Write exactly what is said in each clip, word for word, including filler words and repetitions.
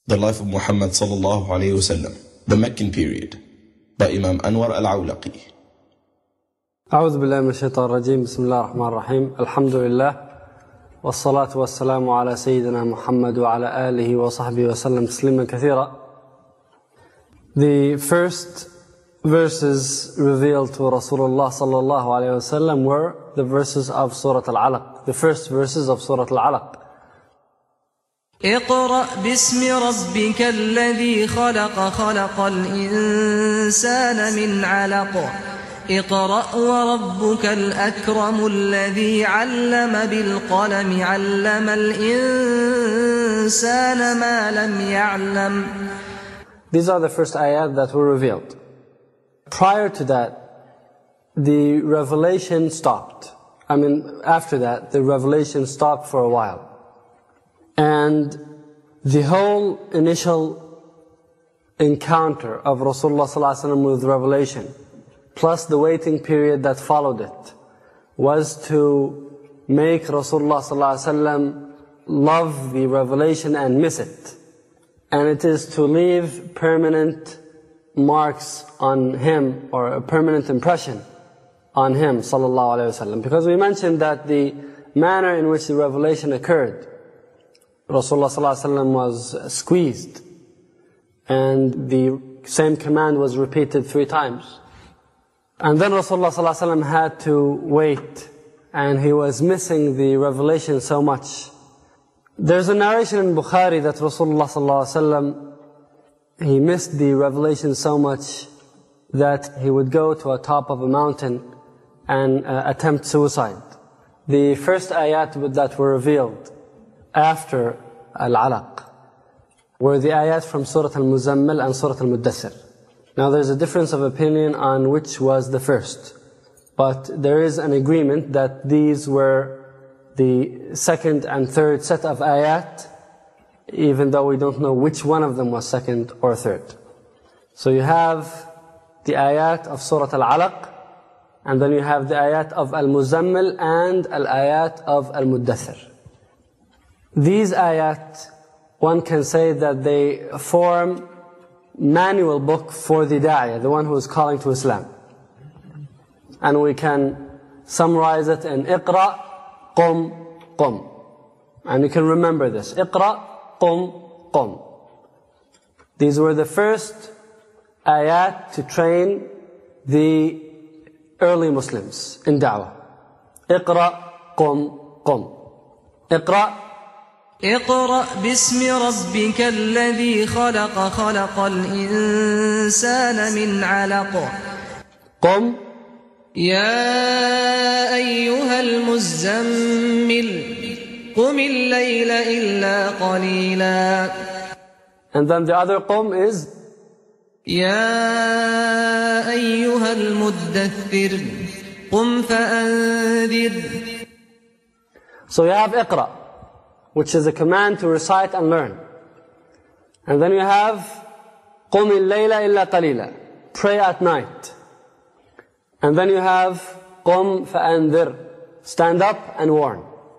The Life of Muhammad sallallahu alayhi wasallam, the Meccan period, by Imam Anwar al-Awlaqi. أعوذ بالله من الشيطان الرجيم. بسم الله الرحمن الرحيم. الحمد لله والصلاة والسلام على سيدنا محمد وعلى آله وصحبه وسلم تسليما كثيرا. The first verses revealed to Rasulullah sallallahu alayhi wasallam were the verses of Surah Al-Alaq, the first verses of Surah Al-Alaq. اقرأ باسم ربك الذي خلق خلق الإنسان من علق اقرأ وربك الأكرم الذي علم بالقلم علم الإنسان ما لم يعلم. These are the first ayat that were revealed. Prior to that, the revelation stopped. I mean, after that, the revelation stopped for a while. And the whole initial encounter of Rasulullah sallallahu alaihi wasallam with revelation, plus the waiting period that followed it, was to make Rasulullah sallallahu alaihi wasallam love the revelation and miss it. And it is to leave permanent marks on him, or a permanent impression on him sallallahu alaihi wasallam. Because we mentioned that the manner in which the revelation occurred, Rasulullah sallallahu alaihi wasallam was squeezed, and the same command was repeated three times. And then Rasulullah sallallahu alaihi wasallam had to wait, and he was missing the revelation so much. There's a narration in Bukhari that Rasulullah sallallahu alaihi wasallam, he missed the revelation so much that he would go to a top of a mountain and uh, attempt suicide. The first ayat that were revealed after Al-Alaq were the ayat from Surah Al-Muzammil and Surah Al-Muddathir. Now there's a difference of opinion on which was the first, but there is an agreement that these were the second and third set of ayat, even though we don't know which one of them was second or third. So you have the ayat of Surah Al-Alaq, and then you have the ayat of Al-Muzammil and al-ayat of Al-Muddathir. These ayat, one can say that they form manual book for the da'iyah, the one who is calling to Islam. And we can summarize it in Iqra, Qum, Qum. And you can remember this. Iqra, Qum, Qum. These were the first ayat to train the early Muslims in da'wah. Iqra, Qum, Qum. Iqra, اقرأ باسم ربك الذي خلق خلق الإنسان من علق قم يا أيها المزمل قم الليل إلا قليلا. And then the other قم is يا أيها المدثر قم فأنذر. So you have اقرأ, which is a command to recite and learn. And then you have قُمِ اللَّيْلَ إِلَّا قَلِيلًا, pray at night. And then you have قُمْ فَأَنذِرْ, stand up and warn.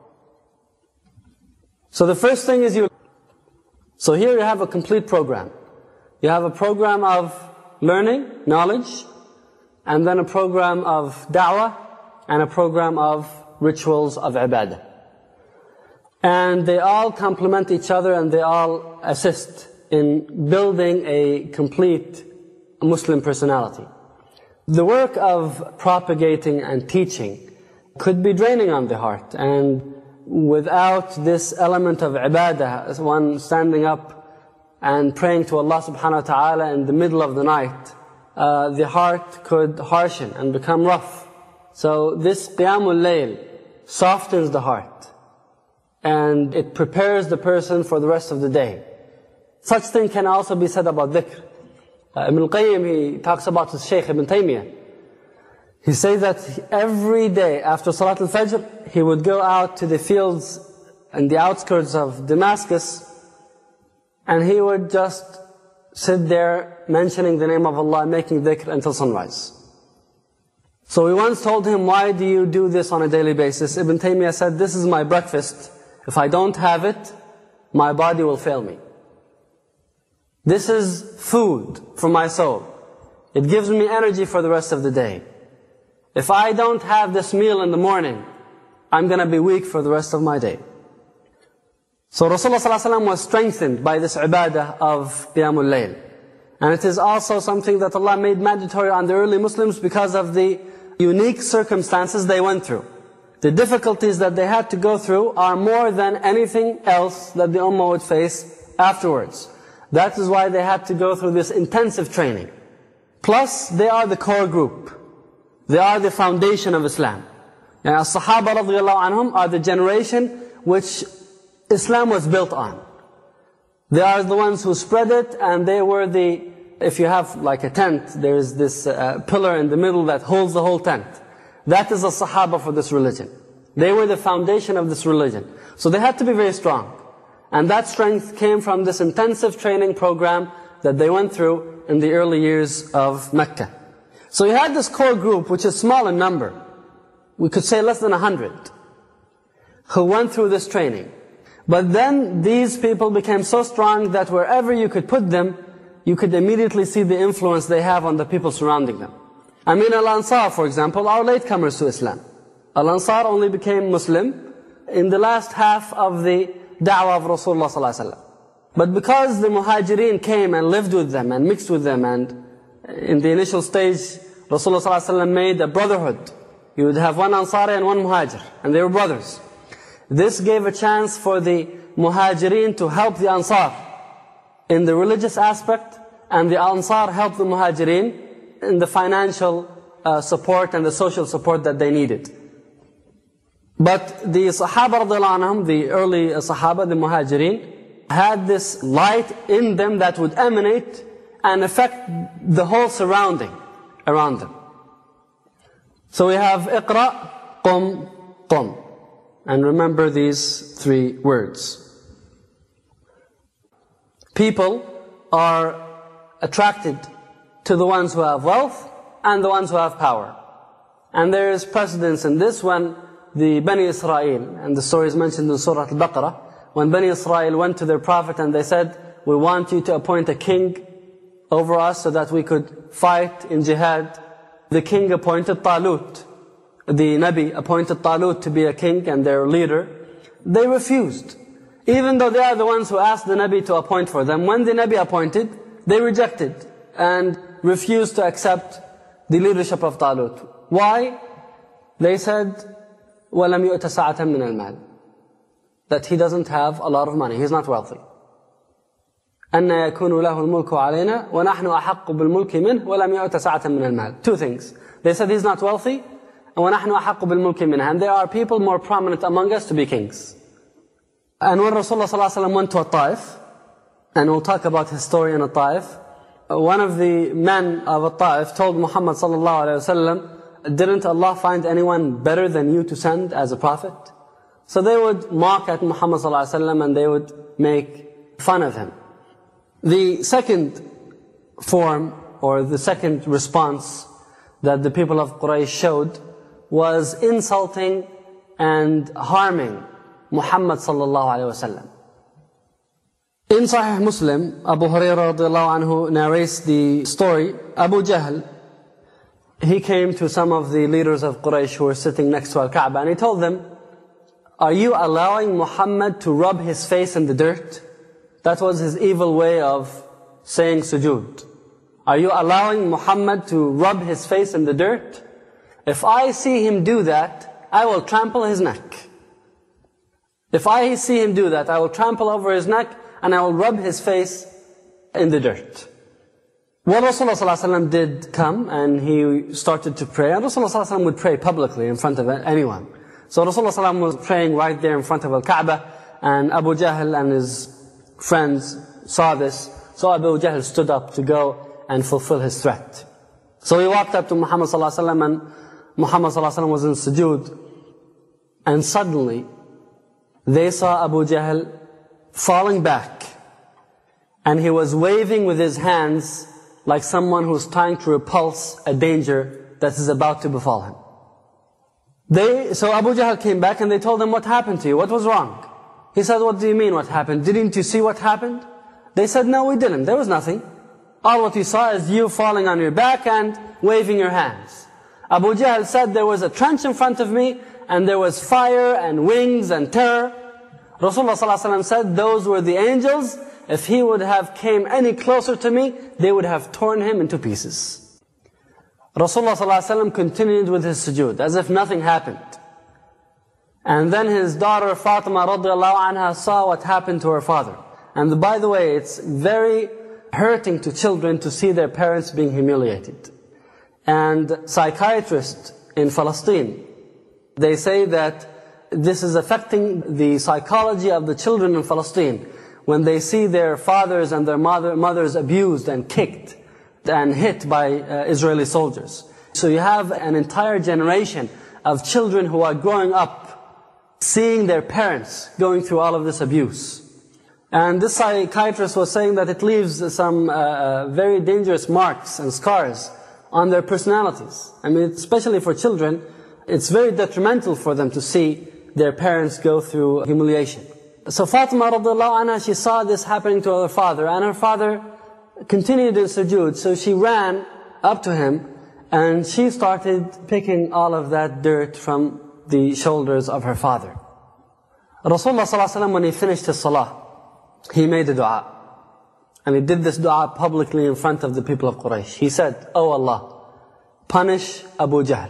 So the first thing is you. So here you have a complete program. You have a program of learning, knowledge, and then a program of da'wah, and a program of rituals of ibadah. And they all complement each other, and they all assist in building a complete Muslim personality. The work of propagating and teaching could be draining on the heart, and without this element of ibadah, one standing up and praying to Allah subhanahu wa ta'ala in the middle of the night, uh, the heart could harshen and become rough. So this Qiyamul Layl softens the heart, and it prepares the person for the rest of the day. Such thing can also be said about dhikr. Uh, Ibn al-Qayyim, he talks about his Shaykh Ibn Taymiyyah. He says that every day after Salat al-Fajr, he would go out to the fields and the outskirts of Damascus, and he would just sit there mentioning the name of Allah, making dhikr until sunrise. So we once told him, why do you do this on a daily basis? Ibn Taymiyyah said, this is my breakfast. If I don't have it, my body will fail me. This is food for my soul. It gives me energy for the rest of the day. If I don't have this meal in the morning, I'm going to be weak for the rest of my day. So Rasulullah ﷺ was strengthened by this ibadah of Qiyamul Layl. And it is also something that Allah made mandatory on the early Muslims because of the unique circumstances they went through. The difficulties that they had to go through are more than anything else that the Ummah would face afterwards. That is why they had to go through this intensive training. Plus, they are the core group. They are the foundation of Islam. And as-Sahaba radiyallahu anhum are the generation which Islam was built on. They are the ones who spread it, and they were the, if you have like a tent, there is this uh, pillar in the middle that holds the whole tent. That is the Sahaba for this religion. They were the foundation of this religion. So they had to be very strong. And that strength came from this intensive training program that they went through in the early years of Mecca. So you had this core group, which is small in number. We could say less than a hundred, who went through this training. But then these people became so strong that wherever you could put them, you could immediately see the influence they have on the people surrounding them. I mean, Al-Ansar, for example, are latecomers to Islam. Al-Ansar only became Muslim in the last half of the da'wah of Rasulullah sallallahu alaihi wasallam. But because the Muhajirin came and lived with them and mixed with them, and in the initial stage, Rasulullah sallallahu alaihi wasallam made a brotherhood. You would have one Ansari and one Muhajir, and they were brothers. This gave a chance for the Muhajirin to help the Ansar in the religious aspect, and the Ansar helped the Muhajirin in the financial uh, support and the social support that they needed. But the Sahaba radiyallahu anhum, the early Sahaba, the Muhajirin, had this light in them that would emanate and affect the whole surrounding around them. So we have Iqra, Qum, Qum. And remember these three words. People are attracted to the ones who have wealth and the ones who have power. And there is precedence in this when the Bani Israel, and the story is mentioned in Surah Al-Baqarah, when Bani Israel went to their prophet and they said, we want you to appoint a king over us so that we could fight in jihad. The king appointed Talut. The Nabi appointed Talut to be a king and their leader. They refused. Even though they are the ones who asked the Nabi to appoint for them, when the Nabi appointed, they rejected and refused to accept the leadership of Talut. Why? They said, وَلَمْ يُؤْتَ سَعَةً مِنَ الْمَالِ, that he doesn't have a lot of money, he's not wealthy. أَنَّ يَكُونُ لَهُ الْمُلْكُ عَلَيْنَا وَنَحْنُ أَحَقُّ بِالْمُلْكِ مِنْهُ وَلَمْ يُؤْتَ سَعَةً مِنَ الْمَالِ. Two things. They said he's not wealthy, and وَنَحْنُ أَحَقُّ بِالْمُلْكِ مِنْهُ, and there are people more prominent among us to be kings. And when Rasulullah sallallahu alaihi wasallam went to At-Taif, and we'll talk about his story in At-Taif, one of the men of At-Taif told Muhammad sallallahu alaihi wasallam, didn't Allah find anyone better than you to send as a prophet? So they would mock at Muhammad sallallahu alaihi wasallam and they would make fun of him. The second form, or the second response that the people of Quraysh showed was insulting and harming Muhammad sallallahu alaihi wasallam. In Sahih Muslim, Abu Hurairah radiallahu anhu narrates the story. Abu Jahl, he came to some of the leaders of Quraysh who were sitting next to Al-Kaaba, and he told them, are you allowing Muhammad to rub his face in the dirt? That was his evil way of saying sujood. Are you allowing Muhammad to rub his face in the dirt? If I see him do that, I will trample his neck. If I see him do that, I will trample over his neck and I will rub his face in the dirt. Well, Rasulullah sallallahu alaihi wasallam did come and he started to pray. And Rasulullah sallallahu alaihi wasallam would pray publicly in front of anyone. So Rasulullah sallallahu alaihi wasallam was praying right there in front of Al-Kaaba, and Abu Jahl and his friends saw this. So Abu Jahl stood up to go and fulfill his threat. So he walked up to Muhammad sallallahu alaihi wasallam, and Muhammad sallallahu alaihi wasallam was in sujood. And suddenly, they saw Abu Jahl falling back. And he was waving with his hands like someone who's trying to repulse a danger that is about to befall him. They, so Abu Jahl came back and they told him, what happened to you? What was wrong? He said, what do you mean what happened? Didn't you see what happened? They said, no, we didn't. There was nothing. All what we saw is you falling on your back and waving your hands. Abu Jahl said, there was a trench in front of me, and there was fire and wings and terror. Rasulullah ﷺ said, those were the angels. If he would have came any closer to me, they would have torn him into pieces. Rasulullah ﷺ continued with his sujood, as if nothing happened. And then his daughter Fatima radiallahu anha saw what happened to her father. And by the way, it's very hurting to children to see their parents being humiliated. And psychiatrists in Palestine, they say that this is affecting the psychology of the children in Palestine when they see their fathers and their mother, mothers abused and kicked and hit by uh, Israeli soldiers. So you have an entire generation of children who are growing up seeing their parents going through all of this abuse. And this psychiatrist was saying that it leaves some uh, very dangerous marks and scars on their personalities. I mean, especially for children, it's very detrimental for them to see their parents go through humiliation. So Fatima radiallahu anha, she saw this happening to her father, and her father continued in sujood. So she ran up to him, and she started picking all of that dirt from the shoulders of her father. Rasulullah sallallahu alaihi wasallam, when he finished his salah, he made a dua. And he did this dua publicly in front of the people of Quraysh. He said, "Oh Allah, punish Abu Jahl,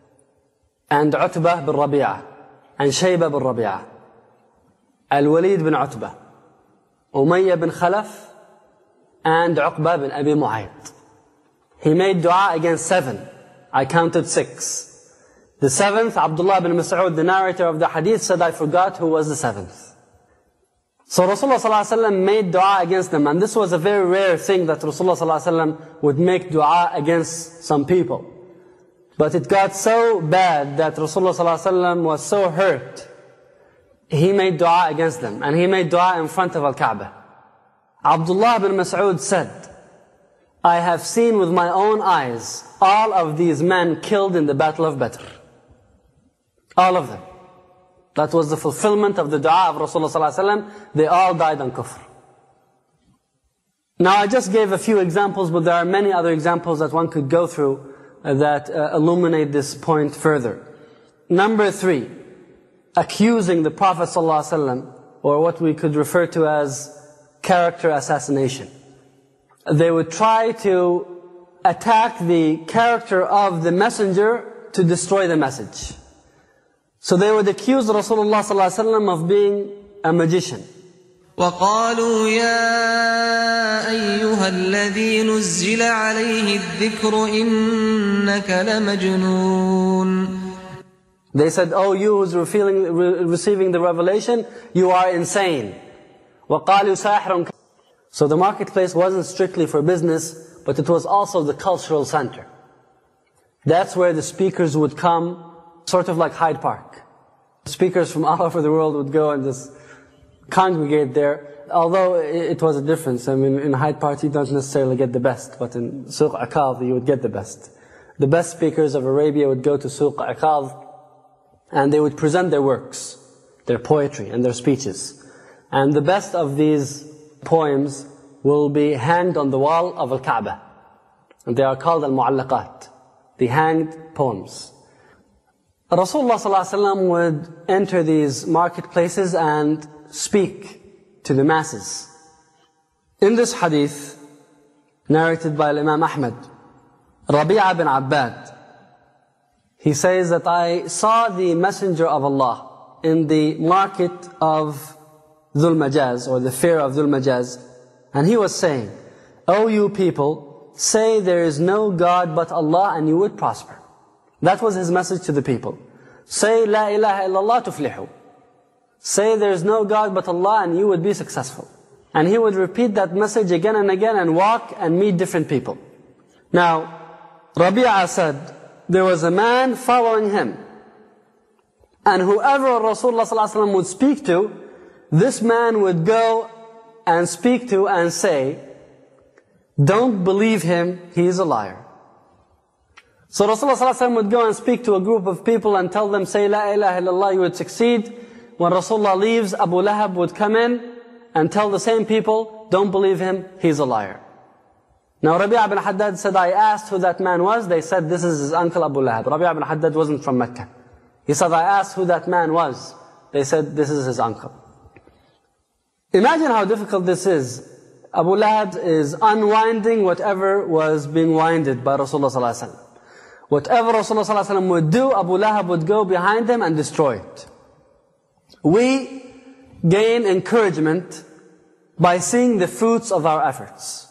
and Utbah bin Rabi'ah, and Shayba bin Rabi'ah, Al-Walid bin Utbah, Umayyah bin Khalaf, and Uqba bin Abi Mu'ayt." He made dua against seven. I counted six. The seventh, Abdullah bin Mas'ud, the narrator of the hadith, said, I forgot who was the seventh. So Rasulullah sallallahu alaihi wasallam made dua against them. And this was a very rare thing that Rasulullah sallallahu alaihi wasallam would make dua against some people. But it got so bad that Rasulullah sallallahu alaihi wasallam was so hurt. He made dua against them. And he made dua in front of Al-Kaaba. Abdullah bin Mas'ud said, I have seen with my own eyes all of these men killed in the Battle of Badr. All of them. That was the fulfillment of the dua of Rasulullah sallallahu alaihi wasallam. They all died on kufr. Now I just gave a few examples, but there are many other examples that one could go through uh, that uh, illuminate this point further. Number three, accusing the Prophet sallallahu alaihi wasallam, or what we could refer to as character assassination. They would try to attack the character of the messenger to destroy the message. So they would accuse Rasulullah sallallahu alaihi wasallam of being a magician. وقالوا يا أيها الذي نزل عليه الذكر إنك لمجنون. They said, oh, you who's receiving, receiving the revelation, you are insane. وقالوا ساحر. So the marketplace wasn't strictly for business, but it was also the cultural center. That's where the speakers would come, sort of like Hyde Park. Speakers from all over the world would go and just congregate there. Although it was a difference. I mean, in Hyde Park you don't necessarily get the best, but in Suq Aqad you would get the best. The best speakers of Arabia would go to Suq Aqad and they would present their works, their poetry and their speeches. And the best of these poems will be hanged on the wall of Al-Kaaba. And they are called Al-Mu'allaqat, the hanged poems. Rasulullah sallallahu alaihi wasallam would enter these marketplaces and speak to the masses. In this hadith, narrated by Imam Ahmad, Rabi'a bin Abbad, he says that I saw the Messenger of Allah in the market of Dhul Majaz, or the fair of Dhul Majaz, and he was saying, O you people, say there is no God but Allah and you would prosper. That was his message to the people. Say La ilaha illallah tuflihu. Say there is no God but Allah and you would be successful. And he would repeat that message again and again and walk and meet different people. Now, Rabi'a said, there was a man following him. And whoever Rasulullah sallallahu alaihi wasallam would speak to, this man would go and speak to and say, don't believe him, he is a liar. So Rasulullah sallallahu alaihi wasallam would go and speak to a group of people and tell them, say La ilaha illallah, you would succeed. When Rasulullah leaves, Abu Lahab would come in and tell the same people, don't believe him, he's a liar. Now Rabi'a bin Haddad said, I asked who that man was. They said, this is his uncle Abu Lahab. Rabi'a bin Haddad wasn't from Mecca. He said, I asked who that man was. They said, this is his uncle. Imagine how difficult this is. Abu Lahab is unwinding whatever was being winded by Rasulullah sallallahu alaihi wasallam. Whatever Rasulullah sallallahu alaihi wasallam would do, Abu Lahab would go behind him and destroy it. We gain encouragement by seeing the fruits of our efforts.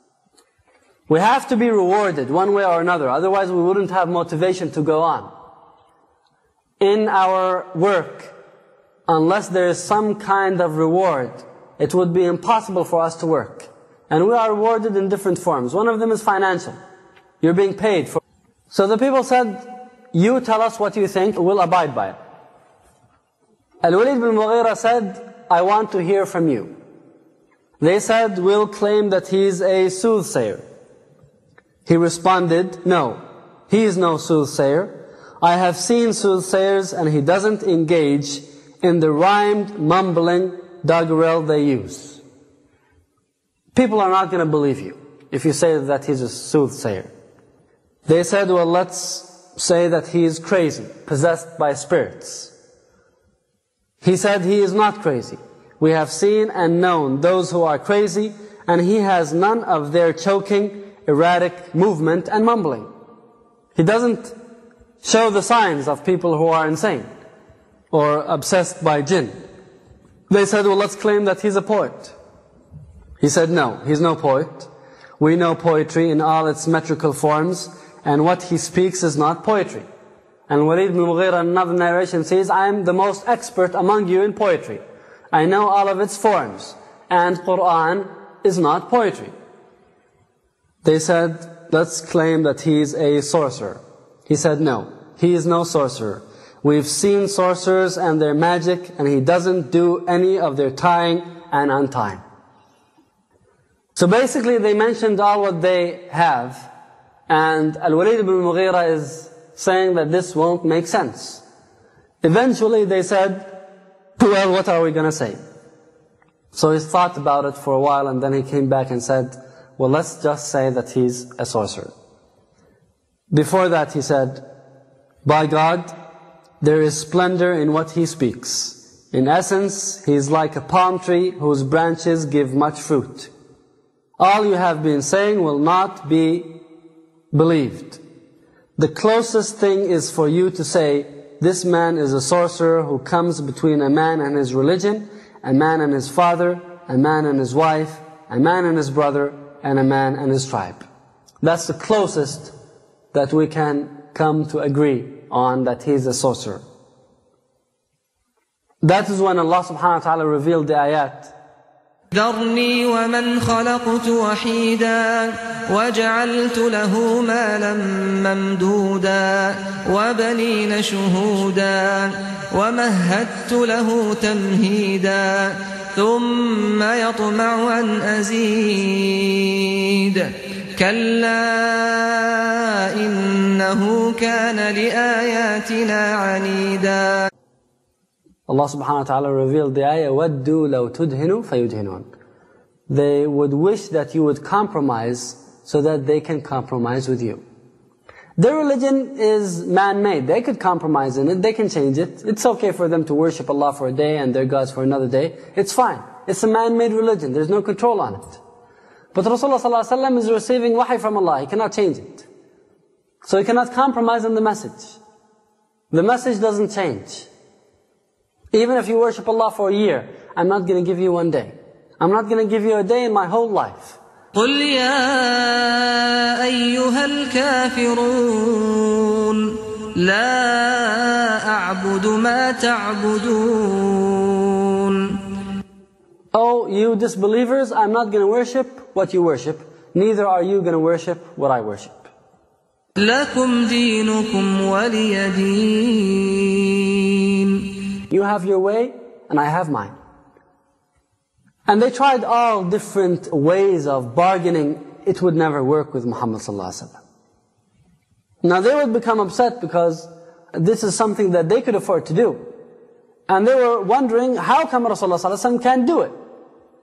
We have to be rewarded one way or another, otherwise we wouldn't have motivation to go on. In our work, unless there is some kind of reward, it would be impossible for us to work. And we are rewarded in different forms. One of them is financial. You're being paid for. So the people said, you tell us what you think, we'll abide by it. Al-Walid bin Mughira said, I want to hear from you. They said, we'll claim that he's a soothsayer. He responded, no, he is no soothsayer. I have seen soothsayers and he doesn't engage in the rhymed, mumbling doggerel they use. People are not going to believe you if you say that he's a soothsayer. They said, well, let's say that he is crazy, possessed by spirits. He said he is not crazy. We have seen and known those who are crazy, and he has none of their choking, erratic movement and mumbling. He doesn't show the signs of people who are insane or obsessed by jinn. They said, well, let's claim that he's a poet. He said, no, he's no poet. We know poetry in all its metrical forms, and what he speaks is not poetry. And Walid bin Mughira in another narration says, I am the most expert among you in poetry. I know all of its forms, and Qur'an is not poetry. They said, let's claim that he's a sorcerer. He said, no, he is no sorcerer. We've seen sorcerers and their magic, and he doesn't do any of their tying and untying. So basically they mentioned all what they have, and Al-Walid ibn Mughira is saying that this won't make sense. Eventually they said, well, what are we going to say? So he thought about it for a while, and then he came back and said, well, let's just say that he's a sorcerer. Before that he said, by God, there is splendor in what he speaks. In essence, he is like a palm tree whose branches give much fruit. All you have been saying will not be believed. The closest thing is for you to say, this man is a sorcerer who comes between a man and his religion, a man and his father, a man and his wife, a man and his brother, and a man and his tribe. That's the closest that we can come to agree on that he is a sorcerer. That is when Allah subhanahu wa ta'ala revealed the ayat. ذرني ومن خلقت وحيدا وجعلت له مالا ممدودا وبنين شهودا ومهدت له تمهيدا ثم يطمع أن أزيد كلا إنه كان لآياتنا عنيدا. Allah subhanahu wa ta'ala revealed the ayah, وَدُّوا لَوْ تُدْهِنُوا فَيُدْهِنُونَ. They would wish that you would compromise so that they can compromise with you. Their religion is man-made. They could compromise in it, they can change it. It's okay for them to worship Allah for a day and their gods for another day. It's fine. It's a man-made religion. There's no control on it. But Rasulullah sallallahu alaihi wasallam is receiving wahi from Allah. He cannot change it. So he cannot compromise on the message. The message doesn't change. Even if you worship Allah for a year, I'm not going to give you one day. I'm not going to give you a day in my whole life. قل يا أيها الكافرون لا أعبد ما تعبدون. Oh, you disbelievers, I'm not going to worship what you worship. Neither are you going to worship what I worship. لكم دينكم ولي دين. You have your way, and I have mine. And they tried all different ways of bargaining. It would never work with Muhammad sallallahu alaihi wasallam. Now they would become upset because this is something that they could afford to do. And they were wondering, how come Rasulullah sallallahu alaihi wasallam can't do it?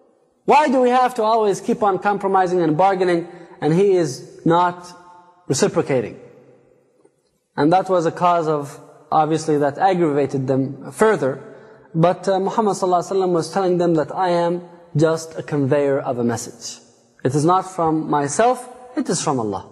Why do we have to always keep on compromising and bargaining, and he is not reciprocating? And that was a cause of, obviously, that aggravated them further. But uh, Muhammad ﷺ was telling them that I am just a conveyor of a message. It is not from myself, it is from Allah.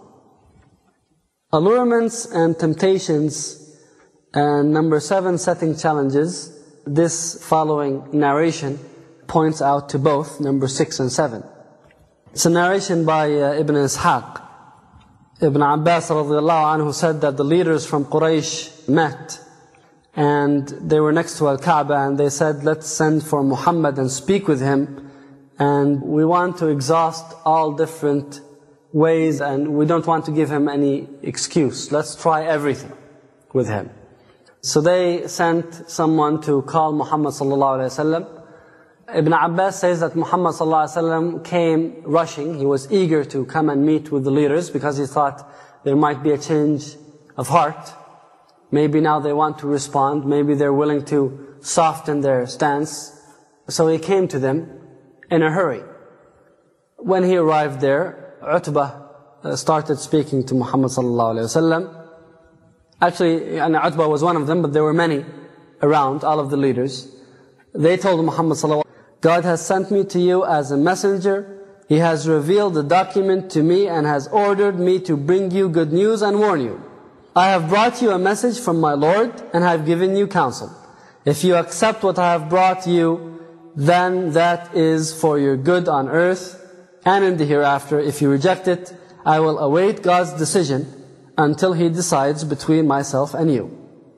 Allurements and temptations. And number seven, setting challenges. This following narration points out to both, number six and seven. It's a narration by uh, Ibn Ishaq. Ibn Abbas radiallahu anhu said that the leaders from Quraysh met and they were next to Al-Kaaba and they said, let's send for Muhammad and speak with him, and we want to exhaust all different ways and we don't want to give him any excuse. Let's try everything with him. So they sent someone to call Muhammad sallallahu alaihi wasallam. Ibn Abbas says that Muhammad sallallahu alaihi wasallam came rushing. He was eager to come and meet with the leaders because he thought there might be a change of heart. Maybe now they want to respond. Maybe they're willing to soften their stance. So he came to them in a hurry. When he arrived there, Utbah started speaking to Muhammad sallallahu alaihi wasallam. Actually, and Utbah was one of them, but there were many around, all of the leaders. They told Muhammad sallallahu alaihi wasallam, God has sent me to you as a messenger. He has revealed the document to me and has ordered me to bring you good news and warn you. I have brought you a message from my Lord and I have given you counsel. If you accept what I have brought you, then that is for your good on earth and in the hereafter. If you reject it, I will await God's decision until He decides between myself and you.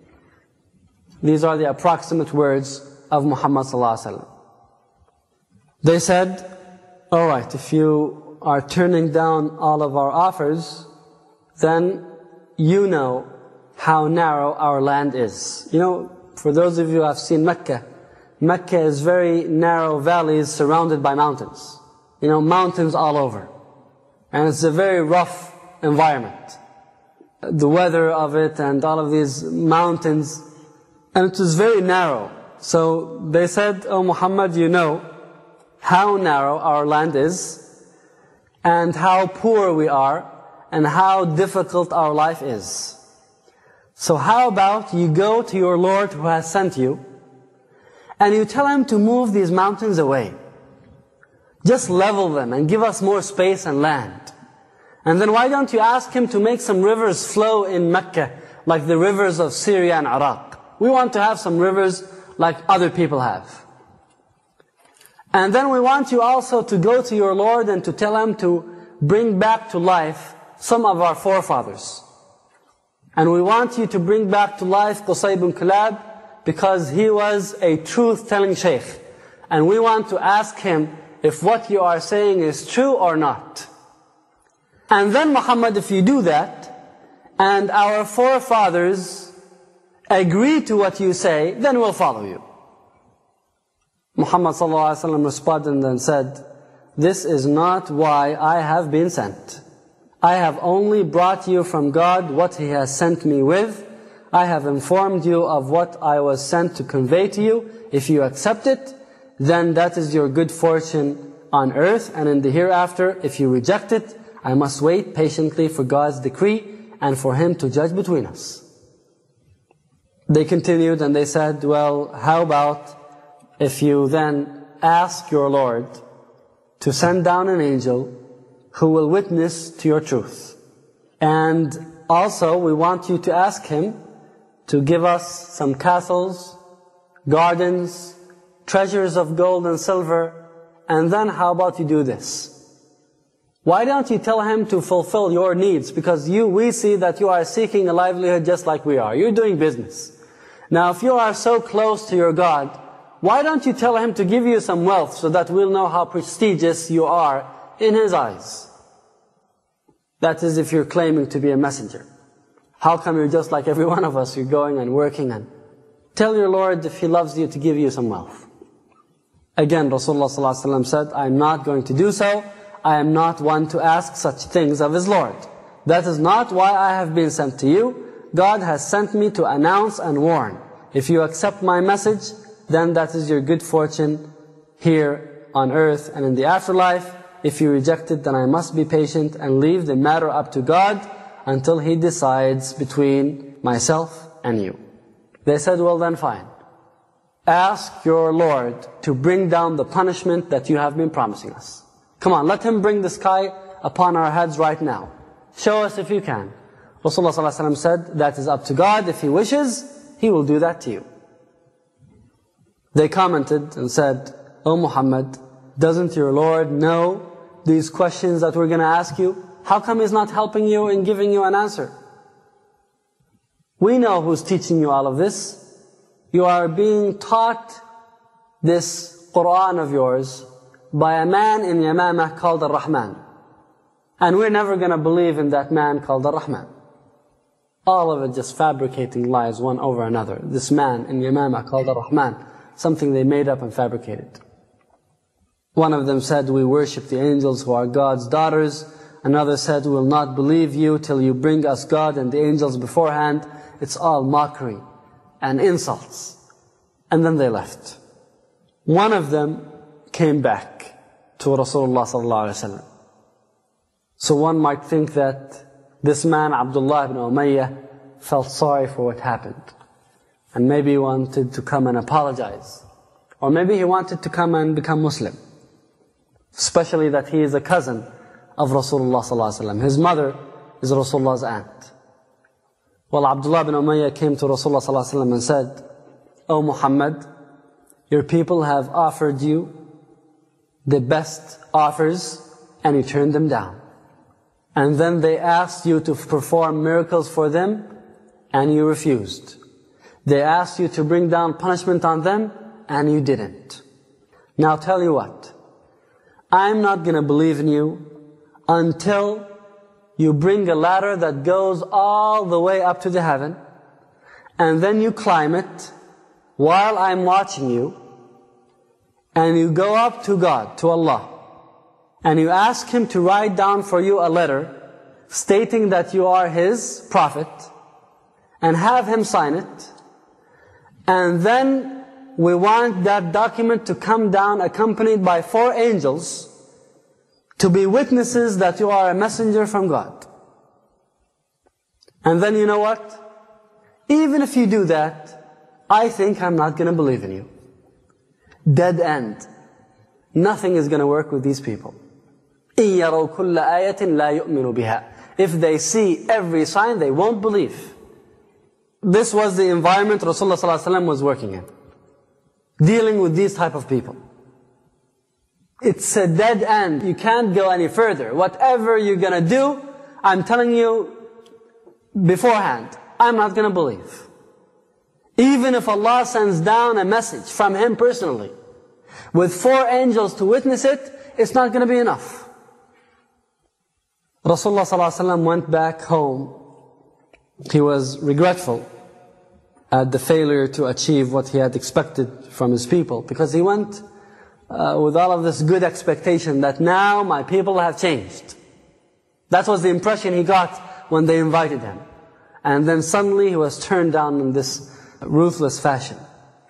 These are the approximate words of Muhammad sallallahu alaihi wasallam. They said, all right, if you are turning down all of our offers, then you know how narrow our land is. You know, for those of you who have seen Mecca, Mecca is very narrow valleys surrounded by mountains. You know, mountains all over. And it's a very rough environment. The weather of it and all of these mountains, and it was very narrow. So they said, oh Muhammad, you know how narrow our land is, and how poor we are, and how difficult our life is. So how about you go to your Lord who has sent you, and you tell Him to move these mountains away. Just level them and give us more space and land. And then why don't you ask Him to make some rivers flow in Mecca, like the rivers of Syria and Iraq. We want to have some rivers like other people have. And then we want you also to go to your Lord and to tell Him to bring back to life some of our forefathers. And we want you to bring back to life Qusay ibn Kilab, because he was a truth-telling sheikh. And we want to ask him if what you are saying is true or not. And then Muhammad, if you do that, and our forefathers agree to what you say, then we'll follow you. Muhammad sallallahu alaihi wasallam responded and said, this is not why I have been sent. I have only brought you from God what He has sent me with. I have informed you of what I was sent to convey to you. If you accept it, then that is your good fortune on earth and in the hereafter. If you reject it, I must wait patiently for God's decree and for Him to judge between us. They continued and they said, well, how about if you then ask your Lord to send down an angel who will witness to your truth. And also we want you to ask Him to give us some castles, gardens, treasures of gold and silver, and then how about you do this? Why don't you tell Him to fulfill your needs? Because you, we see that you are seeking a livelihood just like we are. You're doing business. Now if you are so close to your God, why don't you tell Him to give you some wealth so that we'll know how prestigious you are in His eyes? That is if you're claiming to be a messenger. How come you're just like every one of us? You're going and working and tell your Lord if He loves you to give you some wealth. Again, Rasulullah sallallahu alaihi wasallam said, I'm not going to do so. I am not one to ask such things of His Lord. That is not why I have been sent to you. God has sent me to announce and warn. If you accept my message, then that is your good fortune here on earth and in the afterlife. If you reject it, then I must be patient and leave the matter up to God until He decides between myself and you. They said, well then fine. Ask your Lord to bring down the punishment that you have been promising us. Come on, let Him bring the sky upon our heads right now. Show us if you can. Rasulullah sallallahu alaihi wasallam said, that is up to God. If He wishes, He will do that to you. They commented and said, O Muhammad, doesn't your Lord know these questions that we're going to ask you? How come He's not helping you and giving you an answer? We know who's teaching you all of this. You are being taught this Qur'an of yours by a man in Yamamah called Ar-Rahman. And we're never going to believe in that man called Ar-Rahman. All of it just fabricating lies one over another. This man in Yamamah called Ar-Rahman, something they made up and fabricated. One of them said, we worship the angels who are God's daughters. Another said, we will not believe you till you bring us God and the angels beforehand. It's all mockery and insults. And then they left. One of them came back to Rasulullah sallallahu alaihi wasallam. So one might think that this man, Abdullah ibn Umayyah, felt sorry for what happened. And maybe he wanted to come and apologize. Or maybe he wanted to come and become Muslim. Especially that he is a cousin of Rasulullah sallallahu alaihi wasallam. His mother is Rasulullah's aunt. Well, Abdullah ibn Umayyah came to Rasulullah sallallahu alaihi wasallam and said, O Muhammad, your people have offered you the best offers and you turned them down. And then they asked you to perform miracles for them and you refused. They asked you to bring down punishment on them and you didn't. Now tell you what, I'm not going to believe in you until you bring a ladder that goes all the way up to the heaven, and then you climb it while I'm watching you, and you go up to God, to Allah, and you ask Him to write down for you a letter stating that you are His prophet, and have Him sign it, and then we want that document to come down accompanied by four angels to be witnesses that you are a messenger from God. And then you know what? Even if you do that, I think I'm not going to believe in you. Dead end. Nothing is going to work with these people. إِن يَرَوْا كُلَّ آيَةٍ لَا يُؤْمِنُوا بِهَا. If they see every sign, they won't believe. This was the environment Rasulullah sallallahu alaihi wasallam was working in. Dealing with these type of people. It's a dead end. You can't go any further. Whatever you're going to do, I'm telling you beforehand, I'm not going to believe. Even if Allah sends down a message from Him personally, with four angels to witness it, it's not going to be enough. Rasulullah sallallahu alaihi wasallam went back home. He was regretful at the failure to achieve what he had expected from his people, because he went uh, with all of this good expectation that now my people have changed. That was the impression he got when they invited him. And then suddenly he was turned down in this ruthless fashion.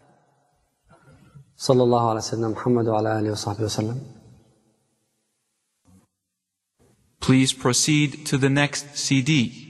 Sallallahu alaihi wasallam, Muhammad wa ala alihi wa sahbihi wa sallam. Please proceed to the next C D.